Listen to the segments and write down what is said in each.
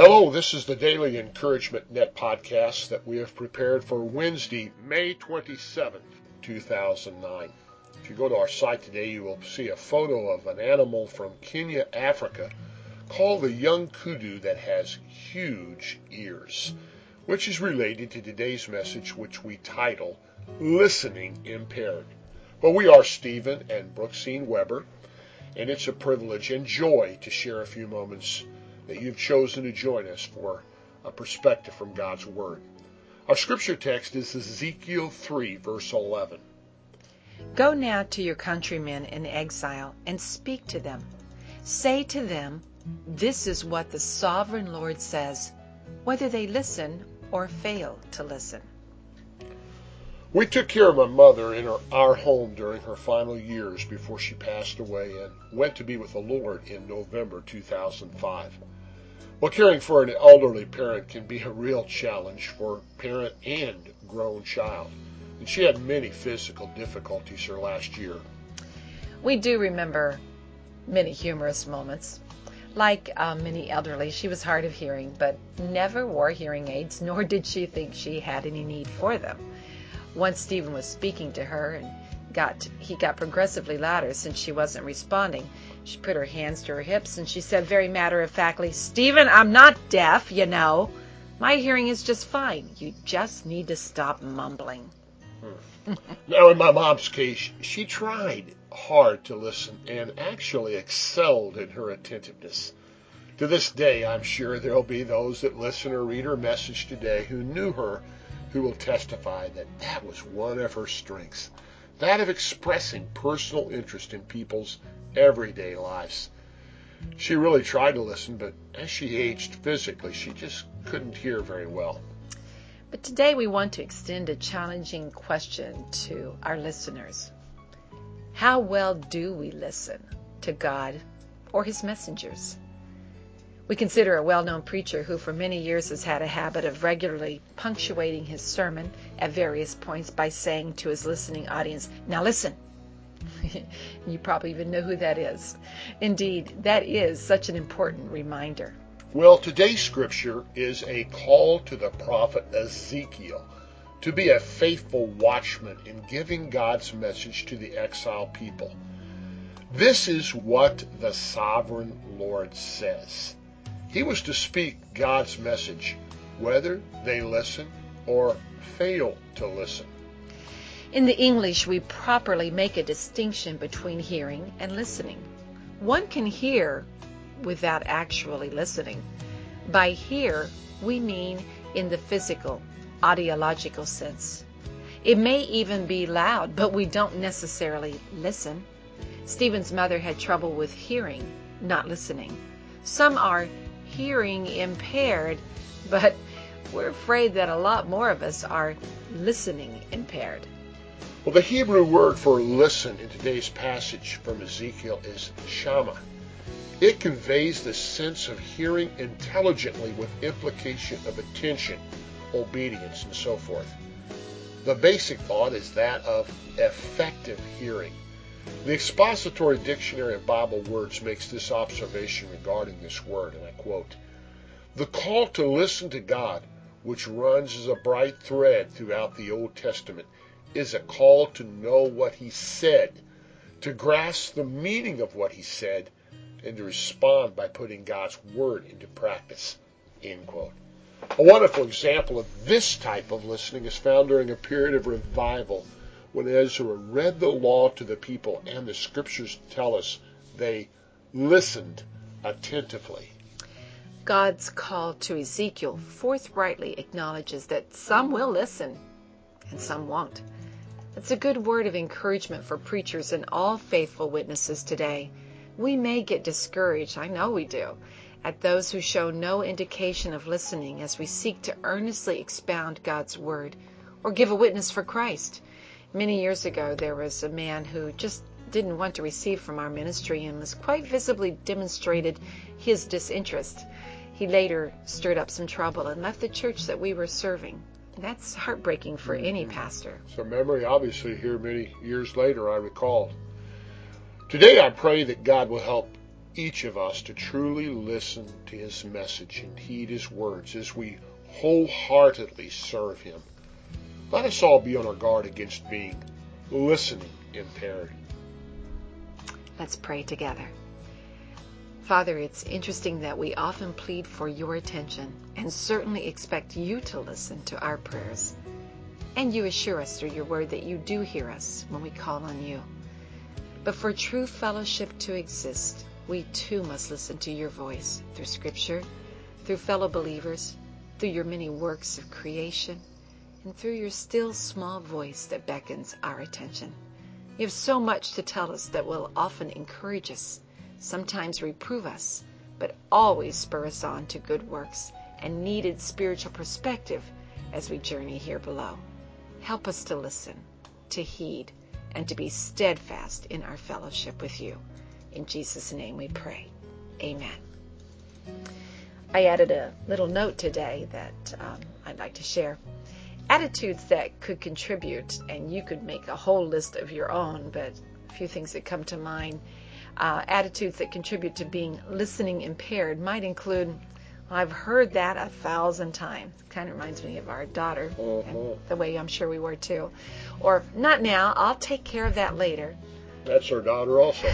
Hello, this is the Daily Encouragement Net podcast that we have prepared for Wednesday, May 27th, 2009. If you go to our site today, you will see a photo of an animal from Kenya, Africa, called the young kudu that has huge ears, which is related to today's message, which we title Listening Impaired. Well, we are Stephen and Brooksine Weber, and it's a privilege and joy to share a few moments that you've chosen to join us for a perspective from God's Word. Our scripture text is Ezekiel 3, verse 11. Go now to your countrymen in exile and speak to them. Say to them, this is what the sovereign Lord says, whether they listen or fail to listen. We took care of my mother in our home during her final years before she passed away and went to be with the Lord in November 2005. Well, caring for an elderly parent can be a real challenge for parent and grown child, and she had many physical difficulties her last year. We do remember many humorous moments. Like many elderly, she was hard of hearing, but never wore hearing aids, nor did she think she had any need for them. Once Stephen was speaking to her, and he got progressively louder since she wasn't responding. She put her hands to her hips, and she said very matter-of-factly, Stephen, I'm not deaf, you know. My hearing is just fine. You just need to stop mumbling. Now, in my mom's case, she tried hard to listen and actually excelled in her attentiveness. To this day, I'm sure there will be those that listen or read her message today who knew her, who will testify that was one of her strengths, that of expressing personal interest in people's everyday lives. She really tried to listen, but as she aged physically, she just couldn't hear very well. But today we want to extend a challenging question to our listeners. How well do we listen to God or His messengers? We consider a well-known preacher who for many years has had a habit of regularly punctuating his sermon at various points by saying to his listening audience, now listen. You probably even know who that is. Indeed, that is such an important reminder. Well, today's scripture is a call to the prophet Ezekiel to be a faithful watchman in giving God's message to the exiled people. This is what the sovereign Lord says. He was to speak God's message, whether they listen or fail to listen. In the English, we properly make a distinction between hearing and listening. One can hear without actually listening. By hear, we mean in the physical, audiological sense. It may even be loud, but we don't necessarily listen. Stephen's mother had trouble with hearing, not listening. Some are hearing impaired, but we're afraid that a lot more of us are listening impaired. Well, the Hebrew word for listen in today's passage from Ezekiel is shama. It conveys the sense of hearing intelligently with implication of attention, obedience, and so forth. The basic thought is that of effective hearing. The Expository Dictionary of Bible Words makes this observation regarding this word, and I quote, the call to listen to God, which runs as a bright thread throughout the Old Testament, is a call to know what He said, to grasp the meaning of what He said, and to respond by putting God's Word into practice. End quote. A wonderful example of this type of listening is found during a period of revival when Ezra read the law to the people, and the scriptures tell us they listened attentively. God's call to Ezekiel forthrightly acknowledges that some will listen and some won't. It's a good word of encouragement for preachers and all faithful witnesses today. We may get discouraged, I know we do, at those who show no indication of listening as we seek to earnestly expound God's word or give a witness for Christ. Many years ago, there was a man who just didn't want to receive from our ministry and was quite visibly demonstrated his disinterest. He later stirred up some trouble and left the church that we were serving. That's heartbreaking for any pastor. So memory, obviously, here many years later, I recall. Today I pray that God will help each of us to truly listen to his message and heed his words as we wholeheartedly serve him. Let us all be on our guard against being listening impaired. Let's pray together. Father, it's interesting that we often plead for your attention and certainly expect you to listen to our prayers. And you assure us through your word that you do hear us when we call on you. But for true fellowship to exist, we too must listen to your voice through Scripture, through fellow believers, through your many works of creation, and through your still small voice that beckons our attention. You have so much to tell us that will often encourage us, sometimes reprove us, but always spur us on to good works and needed spiritual perspective as we journey here below. Help us to listen, to heed, and to be steadfast in our fellowship with you. In Jesus' name we pray. Amen. I added a little note today that I'd like to share. Attitudes that could contribute, and you could make a whole list of your own, but a few things that come to mind. Attitudes that contribute to being listening impaired might include, I've heard that 1,000 times. Kind of reminds me of our daughter, and the way I'm sure we were too. Or, not now, I'll take care of that later. That's our daughter also.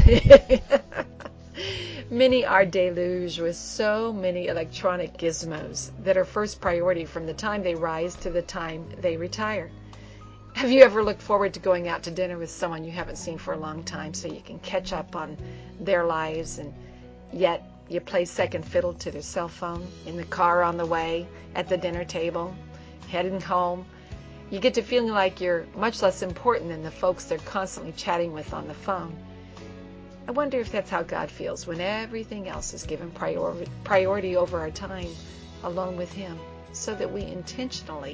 Many are deluged with so many electronic gizmos that are first priority from the time they rise to the time they retire. Have you ever looked forward to going out to dinner with someone you haven't seen for a long time so you can catch up on their lives, and yet you play second fiddle to their cell phone in the car on the way, at the dinner table, heading home? You get to feeling like you're much less important than the folks they're constantly chatting with on the phone. I wonder if that's how God feels when everything else is given priority over our time alone with him, so that we intentionally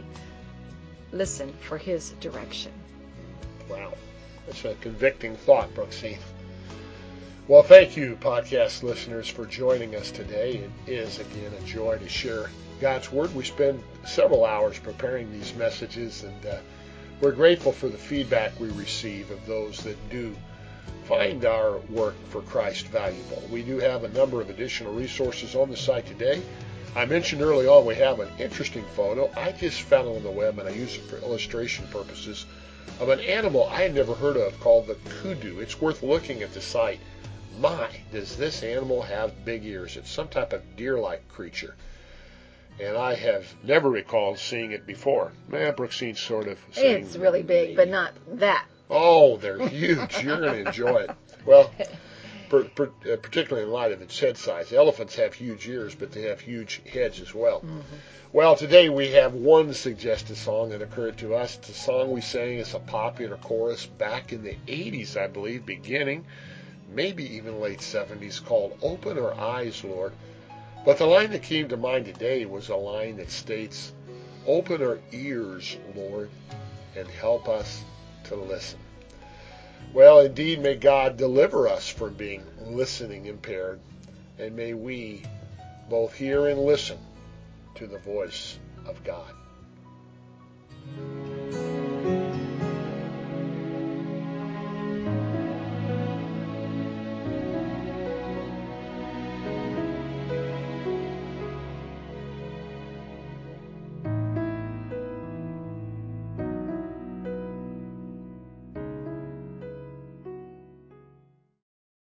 listen for his direction. Wow, that's a convicting thought, Brooksy. Well, thank you, podcast listeners, for joining us today. It is, again, a joy to share God's Word. We spend several hours preparing these messages, and we're grateful for the feedback we receive of those that do find our work for Christ valuable. We do have a number of additional resources on the site today. I mentioned early on we have an interesting photo. I just found it on the web, and I use it for illustration purposes, of an animal I had never heard of called the kudu. It's worth looking at the site. My, does this animal have big ears. It's some type of deer-like creature, and I have never recalled seeing it before. Brooksine's sort of saying, it's really big, but not that. Oh, they're huge. You're going to enjoy it. Well, particularly in light of its head size. Elephants have huge ears, but they have huge heads as well. Mm-hmm. Well, today we have one suggested song that occurred to us. It's a song we sang as a popular chorus back in the 80s, I believe, beginning, maybe even late 70s, called Open Our Eyes, Lord. But the line that came to mind today was a line that states, Open our ears, Lord, and help us to listen. Well, indeed, may God deliver us from being listening impaired, and may we both hear and listen to the voice of God.